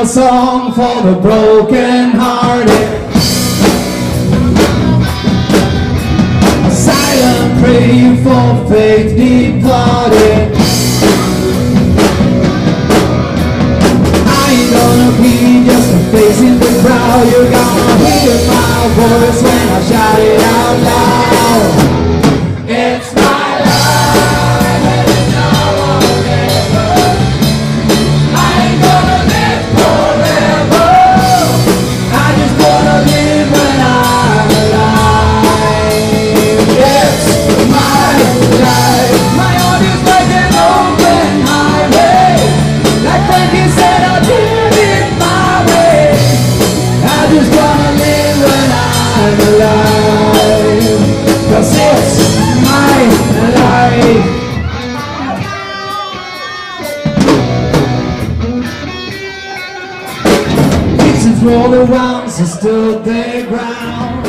song for the broken hearted. A silent prayer for faith departed. I ain't gonna be just a face in the crowd. You're gonna hear my voice when I shout it out loud. It's my life and it's now or never. I ain't gonna live forever. I just wanna live when I'm alive. It's my life. My heart is like an open highway. Like Frankie said, I'll do it my way. I just wanna live when I'm alive. 'Cause it's my life. Pieces rolled around, so stood their ground.